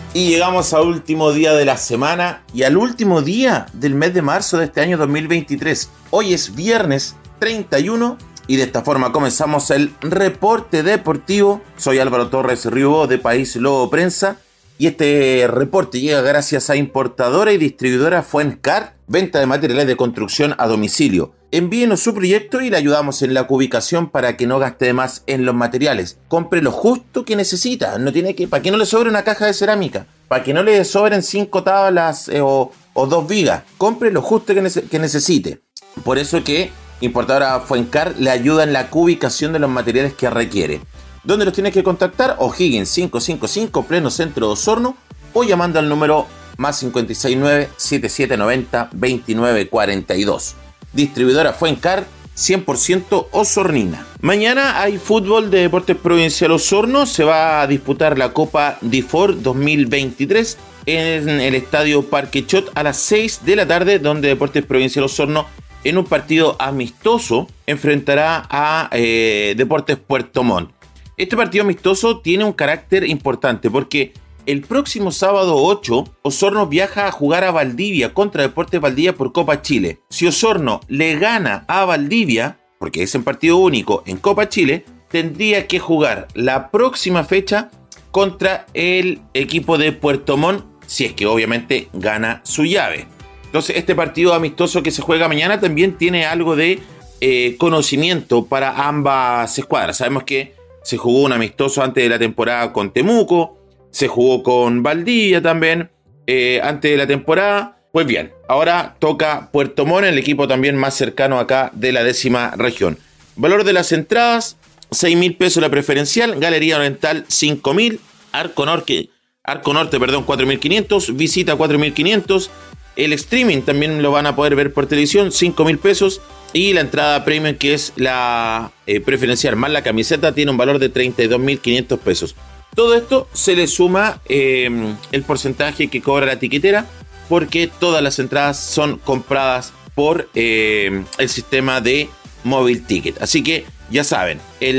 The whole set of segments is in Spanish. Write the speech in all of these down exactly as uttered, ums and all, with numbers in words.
Y llegamos al último día de la semana y al último día del mes de marzo de este año dos mil veintitrés. Hoy es viernes treinta y uno y de esta forma comenzamos el reporte deportivo. Soy Álvaro Torres Riobó de País Lobo Prensa y este reporte llega gracias a importadora y distribuidora Fuencar, venta de materiales de construcción a domicilio. Envíenos su proyecto y le ayudamos en la ubicación para que no gaste de más en los materiales. Compre lo justo que necesita. No tiene que, para que no le sobre una caja de cerámica, para que no le sobren cinco tablas eh, o, o dos vigas. Compre lo justo que, nece- que necesite. Por eso que importadora Fuencar le ayuda en la ubicación de los materiales que requiere. ¿Dónde los tiene que contactar? O'Higgins quinientos cincuenta y cinco, pleno centro de Osorno, o llamando al número más cinco seis nueve, siete siete nueve cero, dos nueve cuatro dos. Distribuidora Fuencar, cien por ciento osornina. Mañana hay fútbol de Deportes Provincial Osorno. Se va a disputar la Copa DIFOR dos mil veintitrés en el Estadio Parque Chot a las seis de la tarde, donde Deportes Provincial Osorno, en un partido amistoso, enfrentará a eh, Deportes Puerto Montt. Este partido amistoso tiene un carácter importante porque el próximo sábado ocho, Osorno viaja a jugar a Valdivia contra Deportes Valdivia por Copa Chile. Si Osorno le gana a Valdivia, porque es en partido único en Copa Chile, tendría que jugar la próxima fecha contra el equipo de Puerto Montt, si es que obviamente gana su llave. Entonces este partido amistoso que se juega mañana también tiene algo de eh, conocimiento para ambas escuadras. Sabemos que se jugó un amistoso antes de la temporada con Temuco, se jugó con Valdivia también eh, antes de la temporada. Pues bien, ahora toca Puerto Montt, el equipo también más cercano acá de la décima región. Valor de las entradas, seis mil pesos la preferencial, Galería Oriental cinco mil, Arco Norte, Arco Norte perdón, cuatro mil quinientos, Visita cuatro mil quinientos, el streaming también lo van a poder ver por televisión, cinco mil pesos, y la entrada premium, que es la eh, preferencial más la camiseta, tiene un valor de treinta y dos mil quinientos pesos. Todo esto se le suma eh, el porcentaje que cobra la tiquetera, porque todas las entradas son compradas por eh, el sistema de Móvil Ticket. Así que ya saben,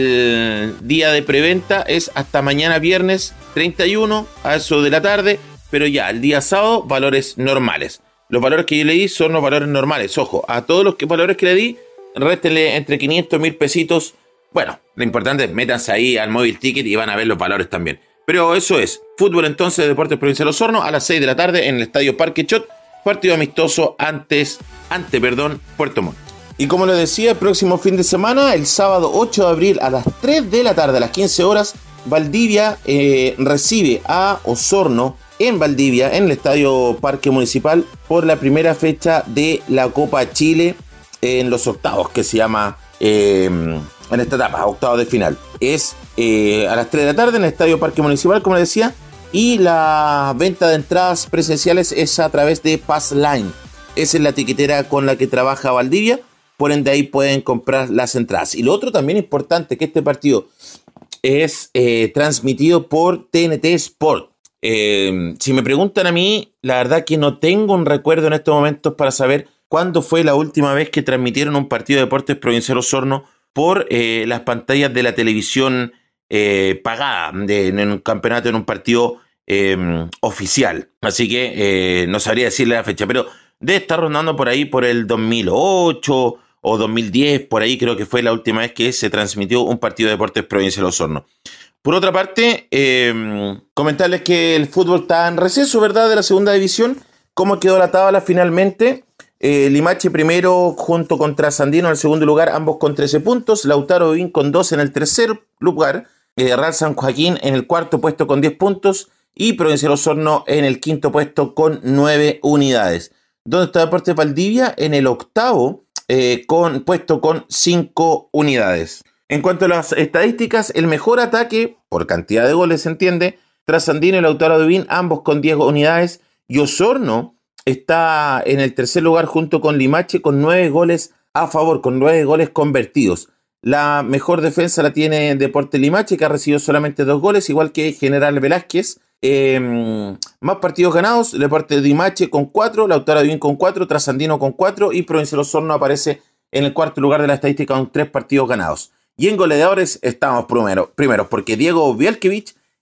el día de preventa es hasta mañana viernes treinta y uno a eso de la tarde, pero ya el día sábado valores normales. Los valores que yo le di son los valores normales. Ojo, a todos los que, valores que le di, réstenle entre quinientos mil pesitos. Bueno, lo importante es métanse ahí al Móvil Ticket y van a ver los valores también. Pero eso es, fútbol entonces de Deportes Provincial Osorno a las seis de la tarde en el Estadio Parque Chot, partido amistoso antes, ante, perdón, Puerto Montt. Y como les decía, el próximo fin de semana, el sábado ocho de abril a las tres de la tarde, a las quince horas, Valdivia eh, recibe a Osorno en Valdivia, en el Estadio Parque Municipal, por la primera fecha de la Copa Chile en los octavos, que se llama... Eh, en esta etapa, octavos de final. Es eh, a las tres de la tarde en el Estadio Parque Municipal, como les decía, y la venta de entradas presenciales es a través de Passline. Esa es la tiquetera con la que trabaja Valdivia, por ende ahí pueden comprar las entradas. Y lo otro también importante, que este partido es eh, transmitido por T N T Sport. Eh, si me preguntan a mí, la verdad que no tengo un recuerdo en estos momentos para saber cuándo fue la última vez que transmitieron un partido de Deportes Provincial Osorno por eh, las pantallas de la televisión eh, pagada de, en un campeonato, en un partido eh, oficial. Así que eh, no sabría decirle la fecha, pero debe estar rondando por ahí por el dos mil ocho o dos mil diez, por ahí creo que fue la última vez que se transmitió un partido de Deportes Provincial Osorno. Por otra parte, eh, comentarles que el fútbol está en receso, ¿verdad?, de la segunda división. ¿Cómo quedó la tabla finalmente? Eh, Limache primero junto con Trasandino en el segundo lugar, ambos con trece puntos. Lautaro Ovín con doce en el tercer lugar. Eh, Real San Joaquín en el cuarto puesto con diez puntos. Y Provincial Osorno en el quinto puesto con nueve unidades. ¿Dónde está Deportes Valdivia? En el octavo eh, con, puesto con cinco unidades. En cuanto a las estadísticas, el mejor ataque, por cantidad de goles se entiende, Trasandino y Lautaro Ovín, ambos con diez unidades. Y Osorno está en el tercer lugar junto con Limache con nueve goles a favor, con nueve goles convertidos. La mejor defensa la tiene Deportes Limache, que ha recibido solamente dos goles, igual que General Velázquez. Eh, más partidos ganados, Deportes Limache con cuatro, Lautaro Ovín con cuatro, Trasandino con cuatro y Provincial Osorno aparece en el cuarto lugar de la estadística con tres partidos ganados. Y en goleadores estamos primero, primeros, porque Diego Bielkiewicz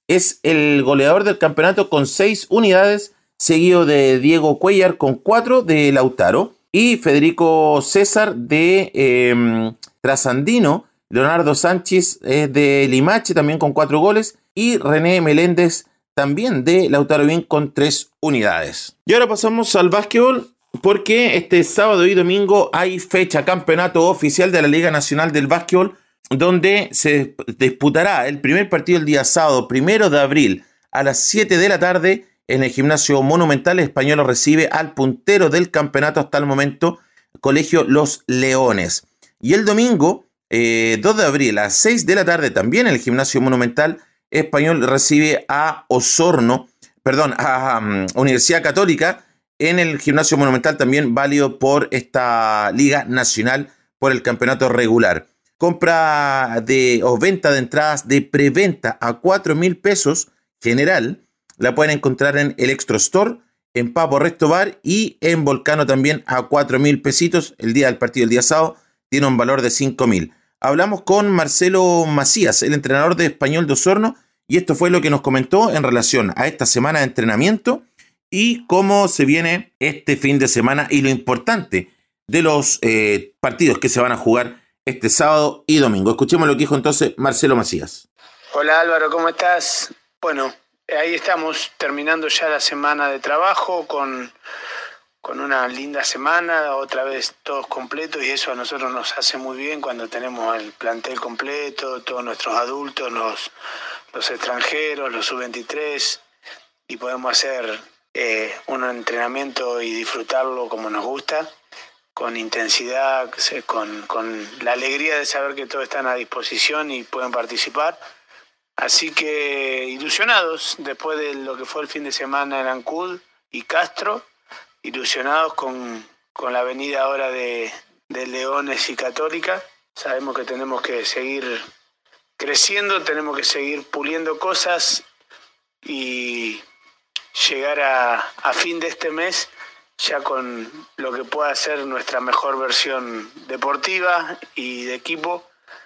es el goleador del campeonato con seis unidades, seguido de Diego Cuellar con cuatro de Lautaro y Federico César de eh, Trasandino, Leonardo Sánchez eh, de Limache también con cuatro goles y René Meléndez también de Lautaro Bien con tres unidades. Y ahora pasamos al básquetbol porque este sábado y domingo hay fecha campeonato oficial de la Liga Nacional del Básquetbol, donde se disputará el primer partido el día sábado, primero de abril, a las siete de la tarde, en el Gimnasio Monumental. Español recibe al puntero del campeonato hasta el momento, Colegio Los Leones. Y el domingo, eh, dos de abril, a las seis de la tarde, también en el Gimnasio Monumental, Español recibe a Osorno, perdón, a um, Universidad Católica, en el Gimnasio Monumental, también válido por esta Liga Nacional por el campeonato regular. Compra de o venta de entradas de preventa a cuatro mil pesos general, la pueden encontrar en el Extra Store, en Papo Resto Bar y en Volcano también a cuatro mil pesitos. El día del partido, el día sábado, tiene un valor de cinco mil. Hablamos con Marcelo Macías, el entrenador de Español de Osorno, y esto fue lo que nos comentó en relación a esta semana de entrenamiento y cómo se viene este fin de semana y lo importante de los eh, partidos que se van a jugar este sábado y domingo. Escuchemos lo que dijo entonces Marcelo Macías. Hola Álvaro, ¿cómo estás? Bueno, ahí estamos terminando ya la semana de trabajo con, con una linda semana, otra vez todos completos, y eso a nosotros nos hace muy bien cuando tenemos el plantel completo, todos nuestros adultos, los, los extranjeros, los sub veintitrés, y podemos hacer eh, un entrenamiento y disfrutarlo como nos gusta, con intensidad, con, con la alegría de saber que todos están a disposición y pueden participar. Así que ilusionados después de lo que fue el fin de semana en Ancud y Castro, ilusionados con, con la venida ahora de, de Leones y Católica. Sabemos que tenemos que seguir creciendo, tenemos que seguir puliendo cosas y llegar a, a fin de este mes ya con lo que pueda ser nuestra mejor versión deportiva y de equipo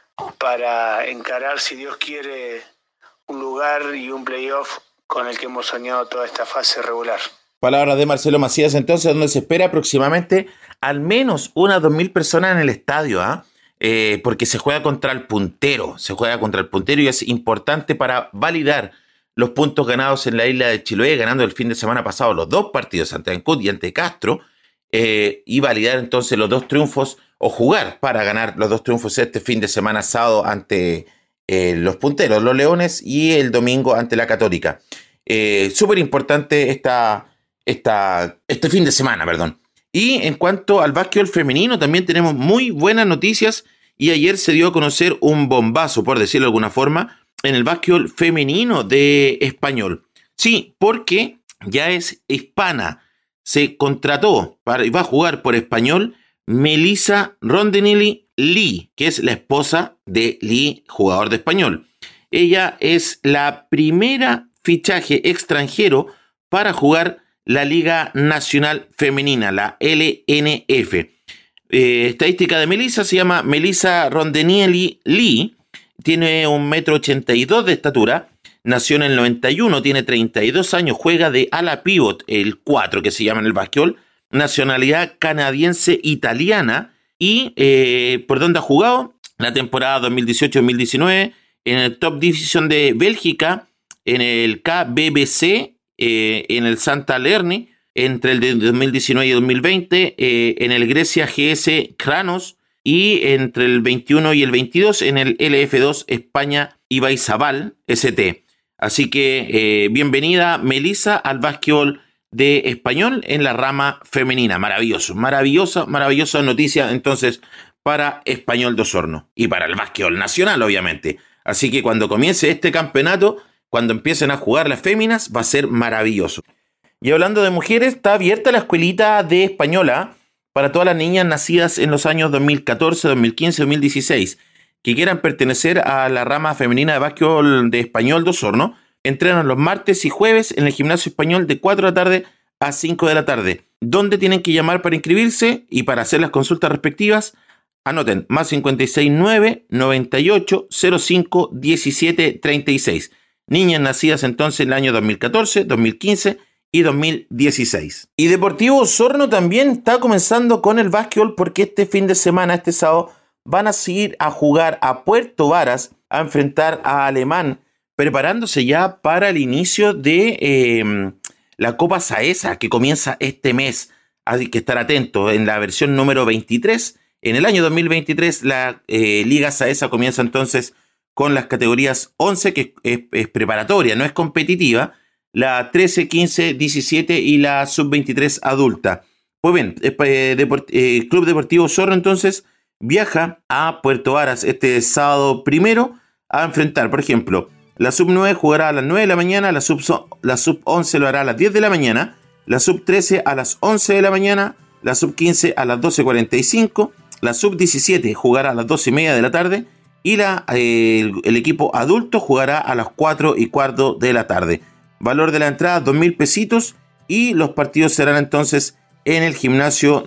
para encarar, si Dios quiere, un lugar y un playoff con el que hemos soñado toda esta fase regular. Palabras de Marcelo Macías, entonces, donde se espera aproximadamente al menos unas dos mil personas en el estadio, ¿ah? ¿eh? Porque se juega contra el puntero, se juega contra el puntero y es importante para validar los puntos ganados en la isla de Chiloé, ganando el fin de semana pasado los dos partidos ante Ancud y ante Castro, eh, y validar entonces los dos triunfos, o jugar para ganar los dos triunfos este fin de semana sábado ante eh, los punteros, los Leones, y el domingo ante la Católica. Eh, Súper importante esta, esta, este fin de semana, perdón. Y en cuanto al básquetbol femenino, también tenemos muy buenas noticias, y ayer se dio a conocer un bombazo, por decirlo de alguna forma, en el básquetbol femenino de Español. Sí, porque ya es hispana. Se contrató para, y va a jugar por Español Melissa Rondenelli Lee, que es la esposa de Lee, jugador de Español. Ella es la primera fichaje extranjero para jugar la Liga Nacional Femenina, la L N F. Eh, estadística de Melissa, se llama Melissa Rondenelli Lee. Tiene un metro ochenta y dos de estatura, nació en el noventa y uno, tiene treinta y dos años, juega de ala pivot, el cuatro que se llama en el básquetbol, nacionalidad canadiense-italiana, y eh, ¿por dónde ha jugado? La temporada dos mil dieciocho dos mil diecinueve, en el Top Division de Bélgica, en el K B B C, eh, en el Santa Lerni, entre el de dos mil diecinueve y dos mil veinte, eh, en el Grecia G S Kranos, y entre el veintiuno y el veintidós en el L F dos España Ibaizabal S T. Así que eh, bienvenida Melissa al básquetbol de Español en la rama femenina. Maravilloso, maravillosa, maravillosa noticia entonces para Español de Osorno y para el básquetbol nacional, obviamente. Así que cuando comience este campeonato, cuando empiecen a jugar las féminas, va a ser maravilloso. Y hablando de mujeres, está abierta la escuelita de Española para todas las niñas nacidas en los años dos mil catorce, dos mil quince, dos mil dieciséis, que quieran pertenecer a la rama femenina de básquetbol de Español de Osorno. Entrenan los martes y jueves en el Gimnasio Español de cuatro de la tarde a cinco de la tarde. ¿Dónde tienen que llamar para inscribirse y para hacer las consultas respectivas? Anoten, más cincuenta y seis nueve, noventa y ocho, cero cinco, diecisiete, treinta y seis. niñas nacidas entonces en el año dos mil catorce, dos mil quince y dos mil dieciséis. Y Deportivo Osorno también está comenzando con el básquetbol porque este fin de semana, este sábado, van a seguir a jugar a Puerto Varas a enfrentar a Alemán, preparándose ya para el inicio de eh, la Copa Saesa que comienza este mes. Hay que estar atentos en la versión número veintitrés. En el año dos mil veintitrés la eh, Liga Saesa comienza entonces con las categorías once, que es, es preparatoria, no es competitiva, la trece, quince, diecisiete y la sub veintitrés adulta. Pues bien, eh, Deport- eh, Club Deportivo Osorno entonces viaja a Puerto Varas este sábado primero a enfrentar, por ejemplo, la sub nueve jugará a las nueve de la mañana, la sub, la sub once lo hará a las diez de la mañana, la sub trece a las once de la mañana, la sub quince a las doce cuarenta y cinco, la sub diecisiete jugará a las doce y media de la tarde y la, eh, el, el equipo adulto jugará a las cuatro y cuarto de la tarde. Valor de la entrada, dos mil pesitos, y los partidos serán entonces en el gimnasio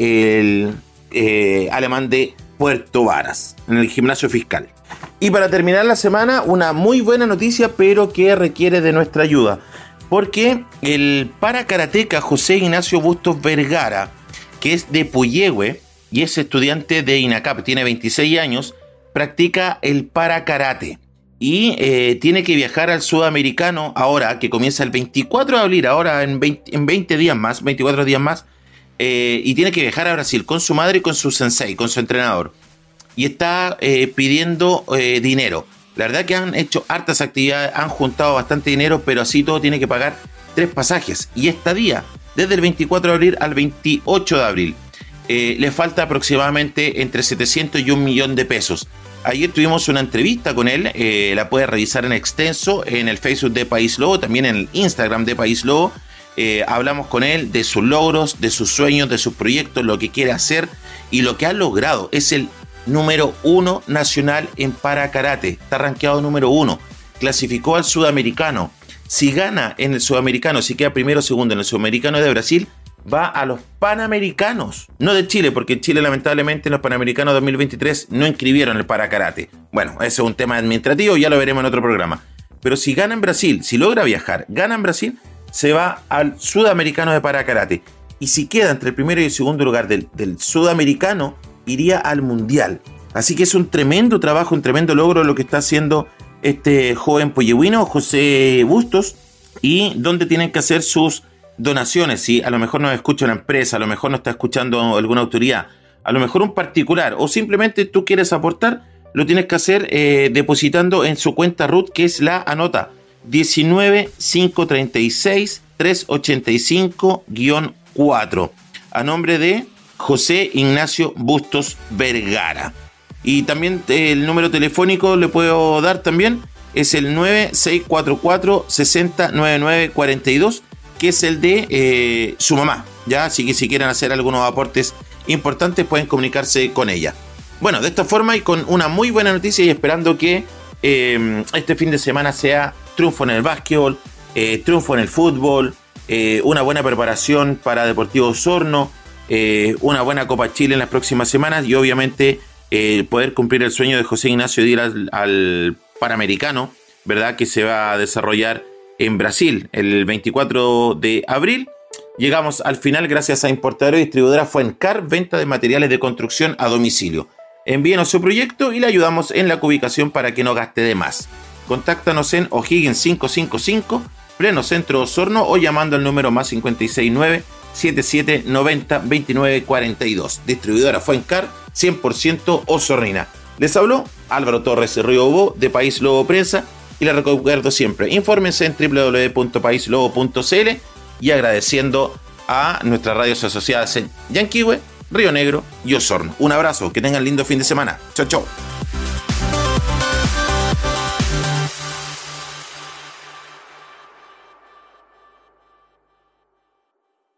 del eh, Alemán de Puerto Varas, en el gimnasio fiscal. Y para terminar la semana, una muy buena noticia, pero que requiere de nuestra ayuda, porque el paracarateca José Ignacio Bustos Vergara, que es de Puyehue y es estudiante de INACAP, tiene veintiséis años, practica el parakarate y eh, tiene que viajar al sudamericano ahora, que comienza el veinticuatro de abril, ahora en veinte, en veinte días más, veinticuatro días más, eh, y tiene que viajar a Brasil con su madre y con su sensei, con su entrenador. Y está eh, pidiendo eh, dinero. La verdad que han hecho hartas actividades, han juntado bastante dinero, pero así todo tiene que pagar tres pasajes y estadía desde el veinticuatro de abril al veintiocho de abril. Eh, le falta aproximadamente entre setecientos y un millón de pesos. Ayer tuvimos una entrevista con él, eh, la puede revisar en extenso en el Facebook de País Lobo, también en el Instagram de País Lobo. Eh, hablamos con él de sus logros, de sus sueños, de sus proyectos, lo que quiere hacer y lo que ha logrado. Es el número uno nacional en parakarate, está rankeado número uno, clasificó al sudamericano. Si gana en el sudamericano, si queda primero o segundo en el sudamericano de Brasil, va a los panamericanos, no de Chile, porque en Chile lamentablemente en los panamericanos dos mil veintitrés no inscribieron el parakarate. Bueno, ese es un tema administrativo, ya lo veremos en otro programa. Pero si gana en Brasil, si logra viajar, gana en Brasil, se va al sudamericano de parakarate. Y si queda entre el primero y el segundo lugar del, del sudamericano, iría al mundial. Así que es un tremendo trabajo, un tremendo logro lo que está haciendo este joven pollehuino, José Bustos, y donde tienen que hacer sus donaciones. Si a lo mejor no escucha una empresa, a lo mejor no está escuchando alguna autoridad, a lo mejor un particular, o simplemente tú quieres aportar, lo tienes que hacer eh, depositando en su cuenta R U T, que es la anota diecinueve cinco treinta y seis trescientos ochenta y cinco guión cuatro, a nombre de José Ignacio Bustos Vergara. Y también eh, el número telefónico le puedo dar también, es el nueve seis cuatro cuatro seis cero nueve nueve cuatro dos, que es el de eh, su mamá, ¿ya? Así que si quieren hacer algunos aportes importantes pueden comunicarse con ella. Bueno, de esta forma y con una muy buena noticia y esperando que eh, este fin de semana sea triunfo en el básquetbol, eh, triunfo en el fútbol, eh, una buena preparación para Deportivo Osorno, eh, una buena Copa Chile en las próximas semanas y obviamente eh, poder cumplir el sueño de José Ignacio de ir al, al Panamericano, ¿verdad? Que se va a desarrollar en Brasil el veinticuatro de abril. Llegamos al final gracias a importadora y distribuidora Fuencar, venta de materiales de construcción a domicilio. Envíenos su proyecto y le ayudamos en la ubicación para que no gaste de más. Contáctanos en O'Higgins quinientos cincuenta y cinco, pleno centro Osorno, o llamando al número más cinco seis nueve siete siete nueve cero dos nueve cuatro dos. Distribuidora Fuencar, cien por ciento osornina. Les habló Álvaro Torres Río Bo de País Lobo Prensa y les recuerdo siempre, infórmense en doble u doble u doble u punto país lobo punto c l y agradeciendo a nuestras radios asociadas en Yanquihue, Río Negro y Osorno. Un abrazo, que tengan lindo fin de semana. Chau, chau.